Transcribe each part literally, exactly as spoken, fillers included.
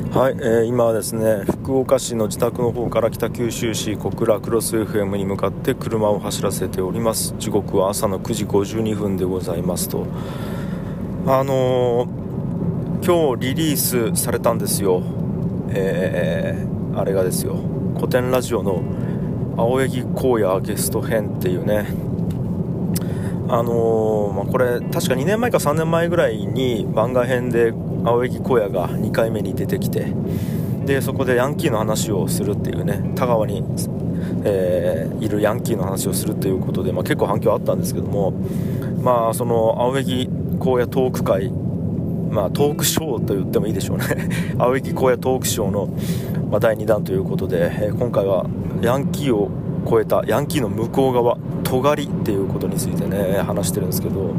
はい、えー、今はですね福岡市の自宅の方から北九州市小倉クロス エフエム に向かって車を走らせております。時刻は朝のくじごじゅうにふんでございますと、あのー、今日リリースされたんですよ。えー、あれがですよ、古典ラジオの青柳光也ゲスト編っていうね、あのーまあ、これ確かにねんまえかさんねんまえぐらいに番外編で青柳光也がにかいめに出てきて、でそこでヤンキーの話をするっていうね、田川に、えー、いるヤンキーの話をするということで、まあ、結構反響あったんですけども、まあその青柳光也トーク会、まあ、トークショーと言ってもいいでしょうね青柳光也トークショーの、まあ、だいにだんということで、えー、今回はヤンキーを超えたヤンキーの向こう側、尖りっていうことについてね話してるんですけど、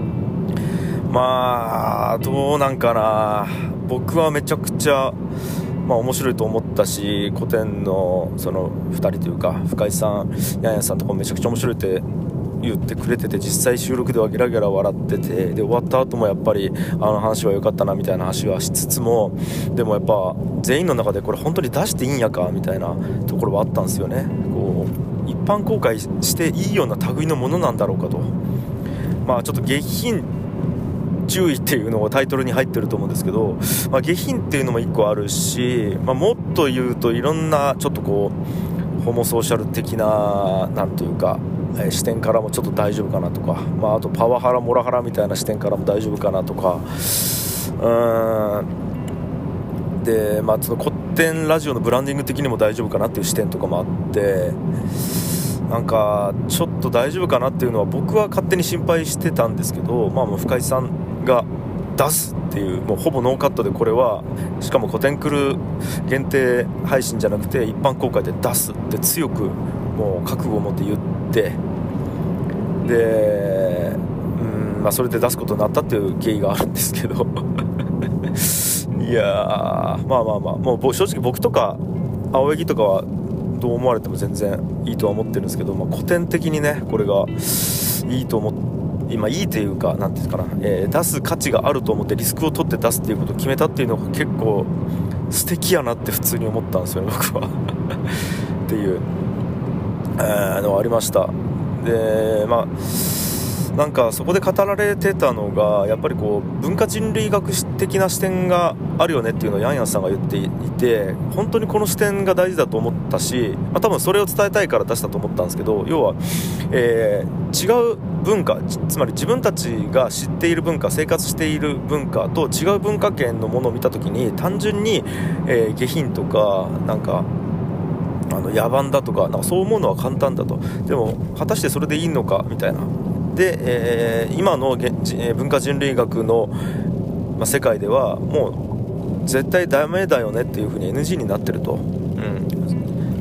まあどうなんかな、僕はめちゃくちゃ、まあ、面白いと思ったし、古典のそのふたりというか深井さん、ヤンヤンさんとかもめちゃくちゃ面白いって言ってくれてて、実際収録ではゲラゲラ笑ってて、で終わった後もやっぱりあの話は良かったなみたいな話はしつつも、でもやっぱ全員の中でこれ本当に出していいんやかみたいなところはあったんですよね。こう一般公開していいような類のものなんだろうかと、まあちょっと下品注意っていうのがタイトルに入ってると思うんですけど、まあ、下品っていうのも一個あるし、まあ、もっと言うといろんなちょっとこうホモソーシャル的ななんというか、えー、視点からもちょっと大丈夫かなとか、まあ、あとパワハラモラハラみたいな視点からも大丈夫かなとか、うーんで、まあ、その古典ラジオのブランディング的にも大丈夫かなっていう視点とかもあって、なんかちょっと大丈夫かなっていうのは僕は勝手に心配してたんですけど、まあ、もう深井さんが出すっていう、もうほぼノーカットで、これはしかも古典クル限定配信じゃなくて一般公開で出すって強くもう覚悟を持って言って、で、うん、まあ、それで出すことになったっていう経緯があるんですけどいやー、まあまあまあ、もう正直僕とか青柳とかはどう思われても全然いいとは思ってるんですけど、まあ、古典的にねこれがいいと思って、今いいというかなんていうかな、えー、出す価値があると思ってリスクを取って出すっていうことを決めたっていうのが結構素敵やなって普通に思ったんですよね僕はっていう、えー、のがありました。で、まあなんかそこで語られてたのがやっぱりこう文化人類学的な視点があるよねっていうのをヤンヤンさんが言っていて、本当にこの視点が大事だと思ったし、まあ、多分それを伝えたいから出したと思ったんですけど、要は、えー、違う文化、つまり自分たちが知っている文化、生活している文化と違う文化圏のものを見たときに単純に、えー、下品とかなんかあの野蛮だとか、なんかそう思うのは簡単だと、でも果たしてそれでいいのかみたいなで、えー、今の文化人類学の、まあ、世界ではもう絶対ダメだよねっていう風に エヌジー になってると、うん、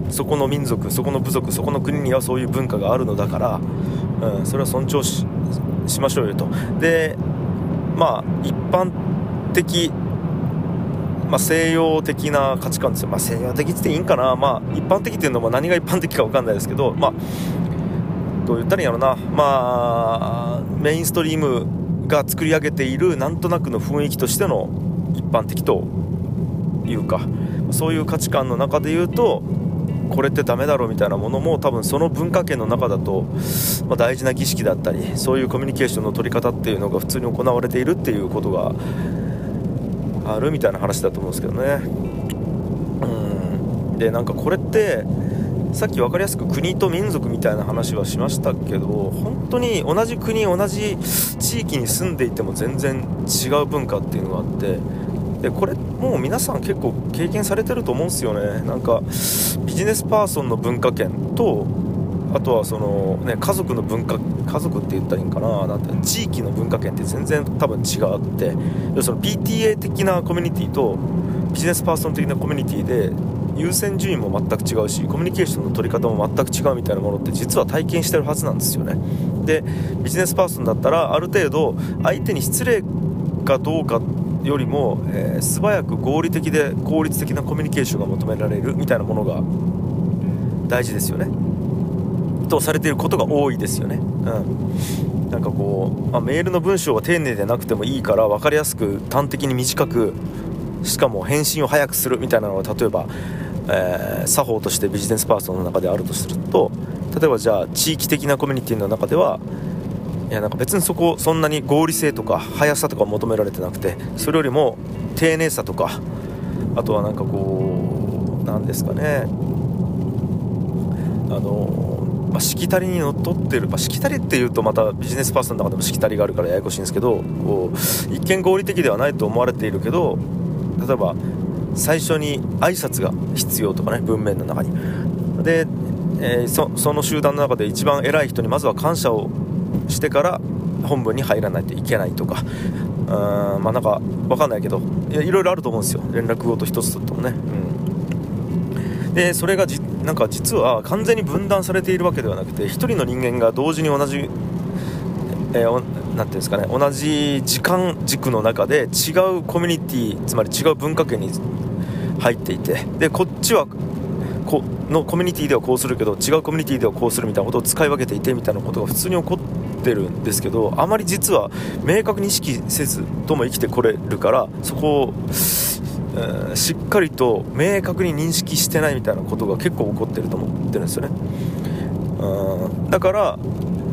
そこの民族、そこの部族、そこの国にはそういう文化があるのだから、うん、それは尊重 し, しましょうよと。で、まあ一般的、まあ、西洋的な価値観ですよ。まあ、西洋的って言っていいんかな、まあ、一般的っていうのも何が一般的か分かんないですけど、まあどう言ったらいいんやろな、まあメインストリームが作り上げているなんとなくの雰囲気としての一般的というか、そういう価値観の中で言うとこれってダメだろうみたいなものも多分その文化圏の中だと、まあ、大事な儀式だったりそういうコミュニケーションの取り方っていうのが普通に行われているっていうことがあるみたいな話だと思うんですけどね。うんで、なんかこれってさっき分かりやすく国と民族みたいな話はしましたけど、本当に同じ国同じ地域に住んでいても全然違う文化っていうのがあって、でこれもう皆さん結構経験されてると思うんですよね。なんかビジネスパーソンの文化圏と、あとはその、ね、家族の文化、家族って言ったらいいんかな、なんて地域の文化圏って全然多分違って、その ピーティーエー 的なコミュニティとビジネスパーソン的なコミュニティで優先順位も全く違うし、コミュニケーションの取り方も全く違うみたいなものって実は体験してるはずなんですよね。でビジネスパーソンだったらある程度相手に失礼かどうかよりも、えー、素早く合理的で効率的なコミュニケーションが求められるみたいなものが大事ですよねとされていることが多いですよね。うん、なんかこう、まあ、メールの文章は丁寧でなくてもいいから分かりやすく端的に短くしかも返信を早くするみたいなのが例えば、えー、作法としてビジネスパーソンの中であるとすると、例えばじゃあ地域的なコミュニティの中ではいやなんか別にそこそんなに合理性とか速さとか求められてなくて、それよりも丁寧さとか、あとはなんかこうなんですかね、あの、まあ、しきたりにのっとってる、まあ、しきたりっていうとまたビジネスパーソンの中でもしきたりがあるからややこしいんですけど、こう一見合理的ではないと思われているけど、例えば最初に挨拶が必要とかね、文面の中にで、えー、そ, その集団の中で一番偉い人にまずは感謝をしてから本文に入らないといけないとか、うーんまあなんか分かんないけど、いやいろいろあると思うんですよ、連絡事一つとってもね、うん、でそれがじなんか実は完全に分断されているわけではなくて、一人の人間が同時に同じ、えー、なんていうんですかね、同じ時間軸の中で違うコミュニティ、つまり違う文化圏に入っていて、でこっちはこのコミュニティではこうするけど違うコミュニティではこうするみたいなことを使い分けていてみたいなことが普通に起こってるんですけど、あまり実は明確に意識せずとも生きてこれるから、そこを、えー、しっかりと明確に認識してないみたいなことが結構起こってると思ってるんですよね。うんだからあ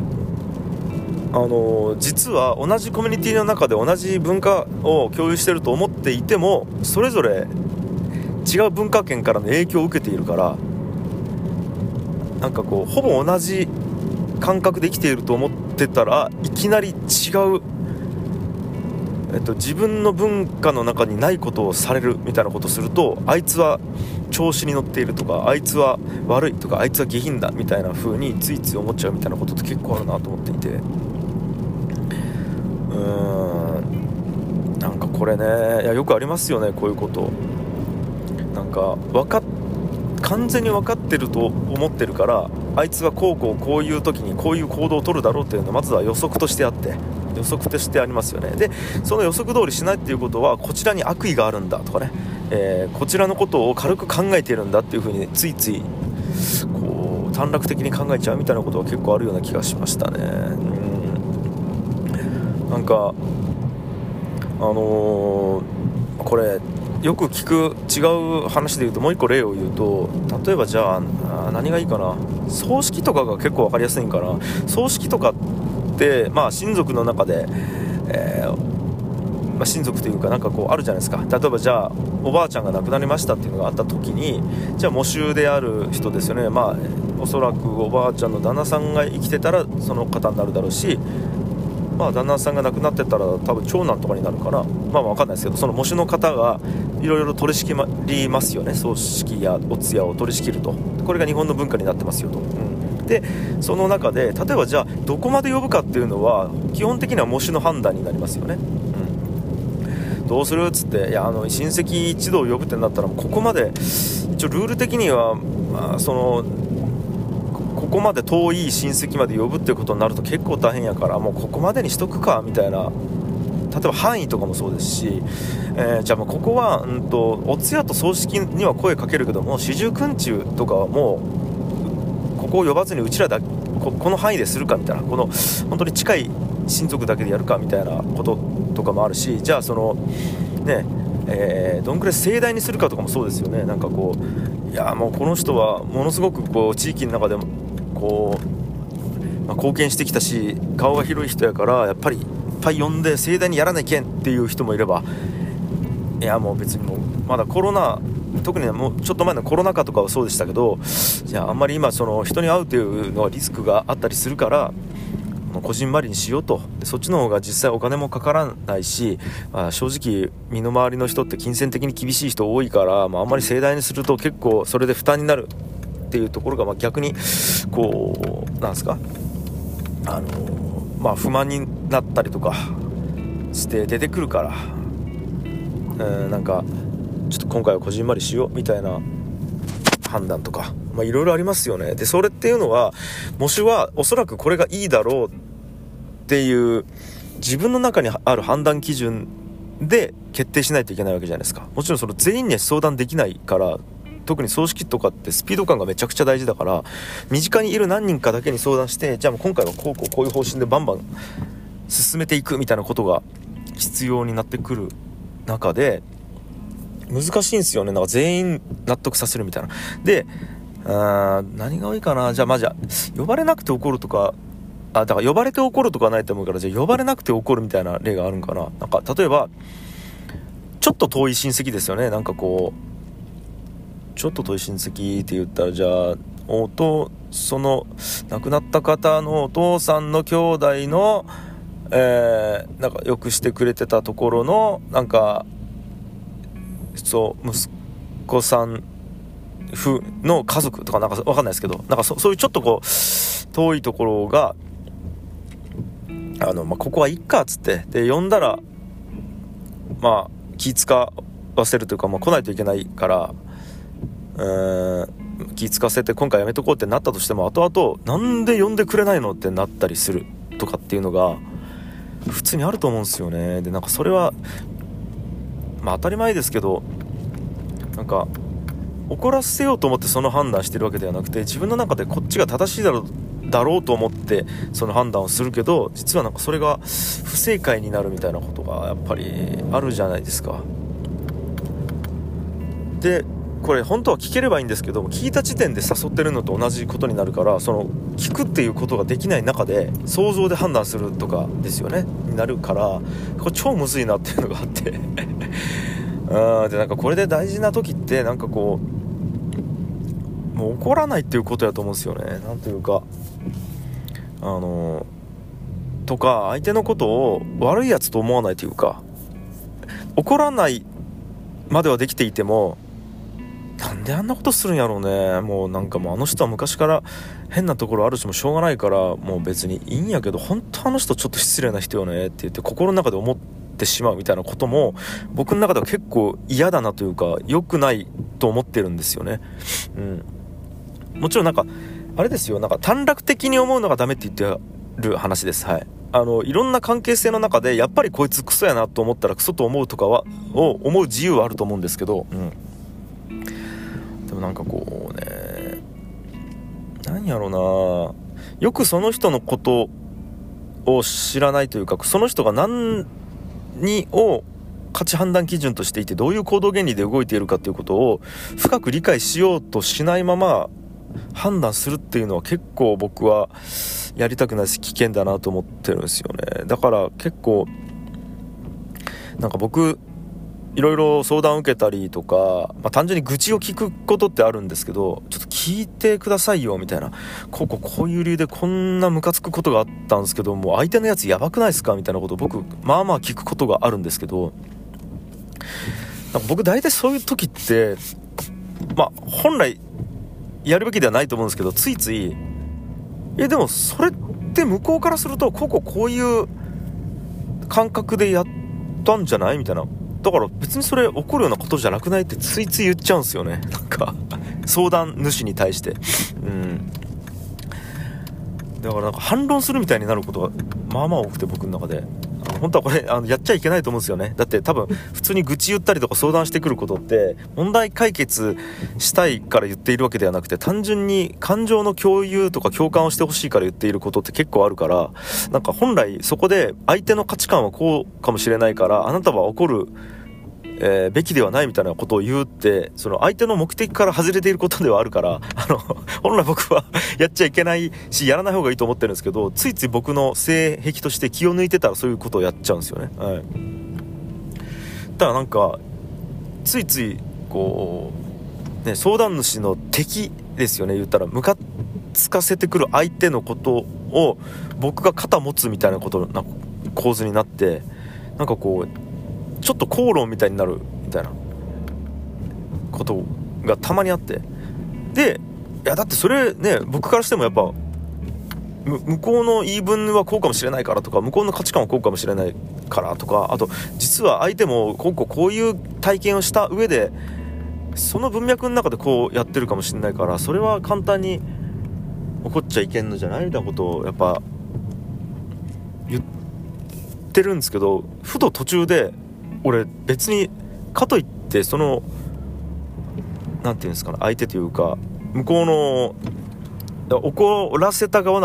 の実は同じコミュニティの中で同じ文化を共有してると思っていても、それぞれ違う文化圏からの影響を受けているから、なんかこうほぼ同じ感覚で生きていると思ってたらいきなり違う、えっと、自分の文化の中にないことをされるみたいなことをすると、あいつは調子に乗っているとか、あいつは悪いとか、あいつは下品だみたいな風についつい思っちゃうみたいなことって結構あるなと思っていて、うーんなんかこれね、いやよくありますよね、こういうこと。なんか分かっ完全に分かってると思ってるから、あいつはこうこうこういう時にこういう行動を取るだろうっていうのはまずは予測としてあって、予測としてありますよね。でその予測通りしないっていうことは、こちらに悪意があるんだとかね、えー、こちらのことを軽く考えているんだっていう風についついこう短絡的に考えちゃうみたいなことが結構あるような気がしましたね。うんなんかあのー、これよく聞く違う話で言うと、もう一個例を言うと、例えばじゃあ何がいいかな、葬式とかが結構分かりやすいんかな。葬式とかってまあ親族の中で、えーまあ、親族というかなんかこうあるじゃないですか。例えばじゃあおばあちゃんが亡くなりましたっていうのがあった時に、じゃあ喪主である人ですよね、まあおそらくおばあちゃんの旦那さんが生きてたらその方になるだろうし、まあ、旦那さんが亡くなってたら多分長男とかになるかな、まあ分かんないですけど、その喪主の方がいろいろ取り仕切りますよね。葬式やお通夜を取り仕切ると、これが日本の文化になってますよと、うん、でその中で例えばじゃあどこまで呼ぶかっていうのは基本的には喪主の判断になりますよね、うん、どうするっつって、いやあの親戚一同呼ぶってなったらここまで一応ルール的には、まあ、そのここまで遠い親戚まで呼ぶっていうことになると結構大変やから、もうここまでにしとくかみたいな、例えば範囲とかもそうですし、えー、じゃあもうここは、うん、とお通夜と葬式には声かけるけども、四十九日とかはもうここを呼ばずにうちらだ こ, この範囲でするかみたいな、この本当に近い親族だけでやるかみたいなこととかもあるし、じゃあそのねえー、どんくらい盛大にするかとかもそうですよね。なんかこう、いやもうこの人はものすごくこう地域の中でもこう、まあ、貢献してきたし顔が広い人やからやっぱりいっぱい呼んで盛大にやらないけんっていう人もいれば、いやもう別にもうまだコロナ、特にもうちょっと前のコロナ禍とかはそうでしたけど、じゃああんまり今その人に会うというのはリスクがあったりするからこじんまりにしようと、そっちの方が実際お金もかからないし、まあ、正直身の回りの人って金銭的に厳しい人多いから、まあ、あんまり盛大にすると結構それで負担になるっていうところが、まあ逆にこうなんですか、あのまあ不満になったりとかして出てくるから、うんなんかちょっと今回はこじんまりしようみたいな判断とか、まあいろいろありますよね。でそれっていうのは喪主はおそらくこれがいいだろうっていう自分の中にある判断基準で決定しないといけないわけじゃないですか。もちろんその全員には相談できないから、特に葬式とかってスピード感がめちゃくちゃ大事だから、身近にいる何人かだけに相談して、じゃあもう今回はこうこうこういう方針でバンバン進めていくみたいなことが必要になってくる中で、 難しいんですよね。なんか全員納得させるみたいな。で、あ何が多いかな。じゃあまあじゃあ呼ばれなくて怒るとか、あだから呼ばれて怒るとかないと思うから、じゃあ呼ばれなくて怒るみたいな例があるんかな。なんか例えばちょっと遠い親戚ですよね。なんかこうちょっと遠い親戚って言ったら、じゃあおとその亡くなった方のお父さんの兄弟の、えー、なんかよくしてくれてたところのなんかそう息子さん夫の家族とかなんかわかんないですけど、なんか そ, そういうちょっとこう遠いところがあの、まあ、ここはいっかっつってで呼んだらまあ気使わせるというか、まあ、来ないといけないからうーん気使わせて今回やめとこうってなったとしても、後々なんで呼んでくれないのってなったりするとかっていうのが普通にあると思うんですよね。でなんかそれはまあ当たり前ですけど、なんか怒らせようと思ってその判断してるわけではなくて、自分の中でこっちが正しいだろうだろうと思ってその判断をするけど、実はなんかそれが不正解になるみたいなことがやっぱりあるじゃないですか。でこれ本当は聞ければいいんですけど、聞いた時点で誘ってるのと同じことになるから、その聞くっていうことができない中で想像で判断するとかですよねになるから、これ超むずいなっていうのがあってうんでなんかこれで大事な時ってなんかこうもう怒らないっていうことやと思うんですよね。なんというかあのとか相手のことを悪いやつと思わないというか、怒らないまではできていてもなんであんなことするんやろうね。もうなんかもうあの人は昔から変なところあるしもしょうがないから、もう別にいいんやけど本当あの人ちょっと失礼な人よねって言って心の中で思ってしまうみたいなことも僕の中では結構嫌だなというか良くないと思ってるんですよね。うん、もちろんなんかあれですよ、なんか短絡的に思うのがダメって言ってる話です。はい。あのいろんな関係性の中でやっぱりこいつクソやなと思ったらクソと思うとかはを思う自由はあると思うんですけど、うんでもなんかこうね、何やろな、よくその人のことを知らないというか、その人が何を価値判断基準としていてどういう行動原理で動いているかということを深く理解しようとしないまま判断するっていうのは結構僕はやりたくないし危険だなと思ってるんですよね。だから結構なんか僕いろいろ相談を受けたりとか、まあ、単純に愚痴を聞くことってあるんですけど、ちょっと聞いてくださいよみたいな、こうこうこういう理由でこんなムカつくことがあったんですけども相手のやつやばくないですかみたいなことを僕まあまあ聞くことがあるんですけど、なんか僕大体そういう時ってまあ本来やるべきではないと思うんですけど、ついついえでもそれって向こうからするとこうこうこういう感覚でやったんじゃないみたいな、だから別にそれ怒るようなことじゃなくないってついつい言っちゃうんですよね。なんか相談主に対して、うん、だからなんか反論するみたいになることがまあまあ多くて、僕の中であの本当はこれあのやっちゃいけないと思うんですよね。だって多分普通に愚痴言ったりとか相談してくることって問題解決したいから言っているわけではなくて、単純に感情の共有とか共感をしてほしいから言っていることって結構あるから、なんか本来そこで相手の価値観はこうかもしれないからあなたは怒るえー、べきではないみたいなことを言うって、その相手の目的から外れていることではあるから、あの本来僕はやっちゃいけないしやらない方がいいと思ってるんですけど、ついつい僕の性癖として気を抜いてたらそういうことをやっちゃうんですよね。はい。だからなんかついついこうね、相談主の敵ですよね、言ったらムカつかせてくる相手のことを僕が肩持つみたいなことな構図になって、なんかこうちょっと口論みたいになるみたいなことがたまにあって、でいやだってそれね、僕からしてもやっぱ向こうの言い分はこうかもしれないからとか、向こうの価値観はこうかもしれないからとか、あと実は相手もこうこうこういう体験をした上でその文脈の中でこうやってるかもしれないから、それは簡単に怒っちゃいけんのじゃないみたいなことをやっぱ言ってるんですけど、ふと途中で俺別にかといってそのなんていうんですかね、相手というか向こうの怒らせた側の相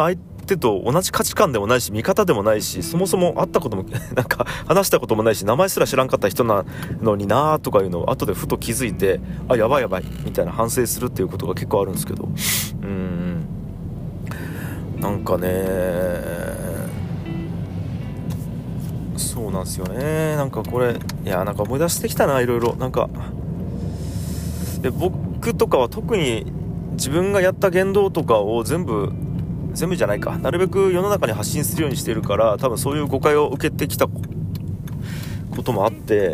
手と同じ価値観でもないし味方でもないし、そもそも会ったこともなんか話したこともないし名前すら知らんかった人なのになとかいうのを後でふと気づいて、あやばいやばいみたいな反省するっていうことが結構あるんですけど、うーんなんかねそうなんですよね。なんかこれいやなんか思い出してきたな、いろいろ。なんかで僕とかは特に自分がやった言動とかを全部全部じゃないかなるべく世の中に発信するようにしているから、多分そういう誤解を受けてきたこともあって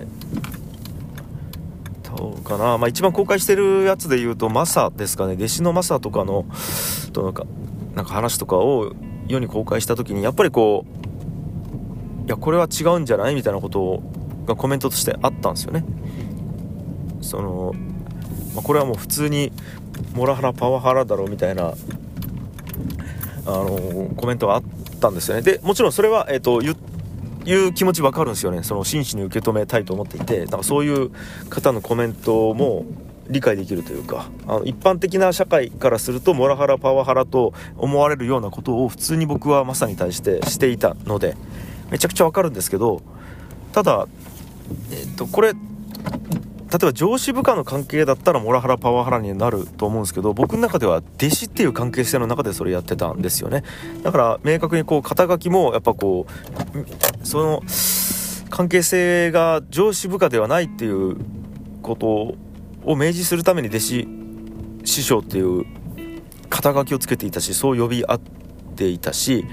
どうかな、まあ、一番公開してるやつで言うとマサですかね。弟子のマサとかのとなんかなんか話とかを世に公開した時にやっぱりこういやこれは違うんじゃないみたいなことがコメントとしてあったんですよね。その、まあ、これはもう普通にモラハラパワハラだろうみたいなあのコメントがあったんですよね。でもちろんそれは、えーと、言ういう気持ち分かるんですよね。その真摯に受け止めたいと思っていて、だからそういう方のコメントも理解できるというか、あの一般的な社会からするとモラハラパワハラと思われるようなことを普通に僕はマサに対してしていたのでめちゃくちゃ分かるんですけど、ただ、えーと、これ例えば上司部下の関係だったらモラハラパワハラになると思うんですけど、僕の中では弟子っていう関係性の中でそれやってたんですよね。だから明確にこう肩書きもやっぱこうその関係性が上司部下ではないっていうことを明示するために弟子師匠っていう肩書きをつけていたし、そう呼び合っていたし、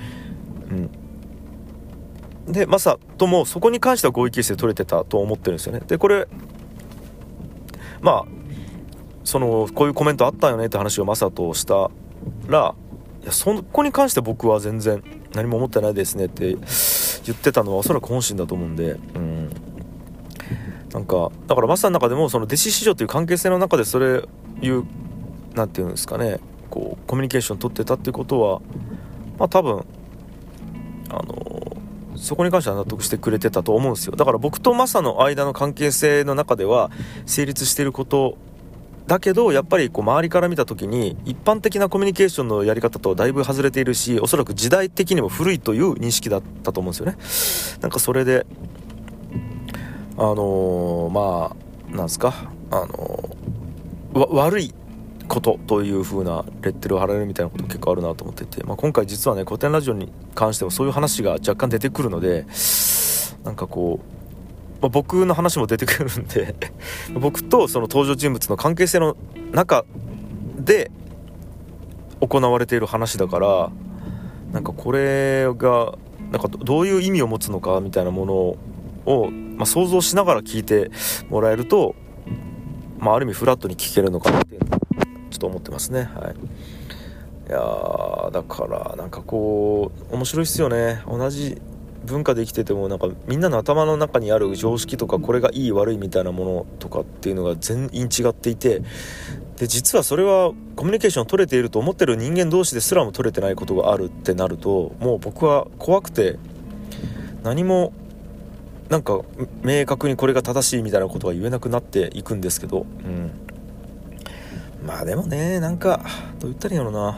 うん、でマサともそこに関しては合意形成取れてたと思ってるんですよね。でこれまあそのこういうコメントあったよねって話をマサとしたら、いやそこに関して僕は全然何も思ってないですねって言ってたのはおそらく本心だと思うんで、うん、なんかだからマサの中でもその弟子師匠という関係性の中でそれいうなんていうんですかね、こうコミュニケーション取ってたっていうことはまあ多分あのそこに関しては納得してくれてたと思うんですよ。だから僕とマサの間の関係性の中では成立していることだけど、やっぱりこう周りから見た時に一般的なコミュニケーションのやり方とはだいぶ外れているし、おそらく時代的にも古いという認識だったと思うんですよね。なんかそれであのー、まあなんですかあのー、わ悪いことという風なレッテルを貼られるみたいなこと結構あるなと思っていて、まあ、今回実はね古典ラジオに関してはそういう話が若干出てくるので、なんかこう、まあ、僕の話も出てくるんで僕とその登場人物の関係性の中で行われている話だから、なんかこれがなんかどういう意味を持つのかみたいなものを、まあ、想像しながら聞いてもらえると、まあ、ある意味フラットに聞けるのかなってちょっと思ってますね。はい、いやーだからなんかこう面白いっすよね。同じ文化で生きててもなんかみんなの頭の中にある常識とかこれがいい悪いみたいなものとかっていうのが全員違っていて、で実はそれはコミュニケーション取れていると思ってる人間同士ですらも取れてないことがあるってなると、もう僕は怖くて何もなんか明確にこれが正しいみたいなことは言えなくなっていくんですけど、うんまあでもね、なんかどう言ったらいいんやろな、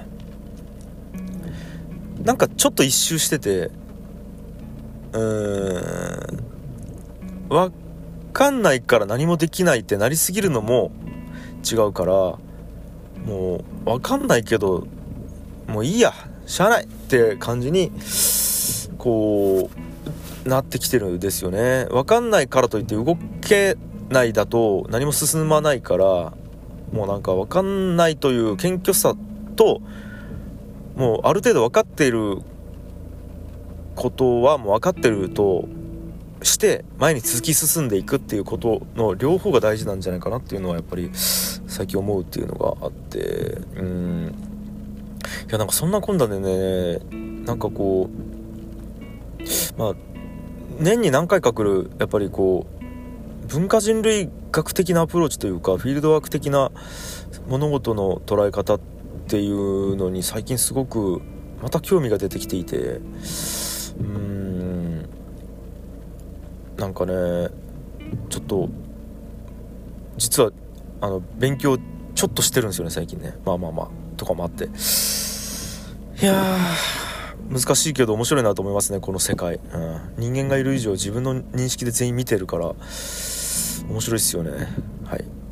なんかちょっと一周してて、うーん分かんないから何もできないってなりすぎるのも違うから、もう分かんないけどもういいやしゃあないって感じにこうなってきてるんですよね。分かんないからといって動けないだと何も進まないから、もうなんか分かんないという謙虚さと、もうある程度分かっていることはもう分かってるとして前に突き進んでいくっていうことの両方が大事なんじゃないかなっていうのはやっぱり最近思うっていうのがあって、うーんいやなんかそんなこんなでね、なんかこうまあ年に何回か来るやっぱりこう文化人類学的なアプローチというかフィールドワーク的な物事の捉え方っていうのに最近すごくまた興味が出てきていて、うーんなんかねちょっと実はあの勉強ちょっとしてるんですよね最近ね。まあまあまあとかもあって、いや難しいけど面白いなと思いますね、この世界、うん、人間がいる以上自分の認識で全員見てるから面白いっすよね。はい。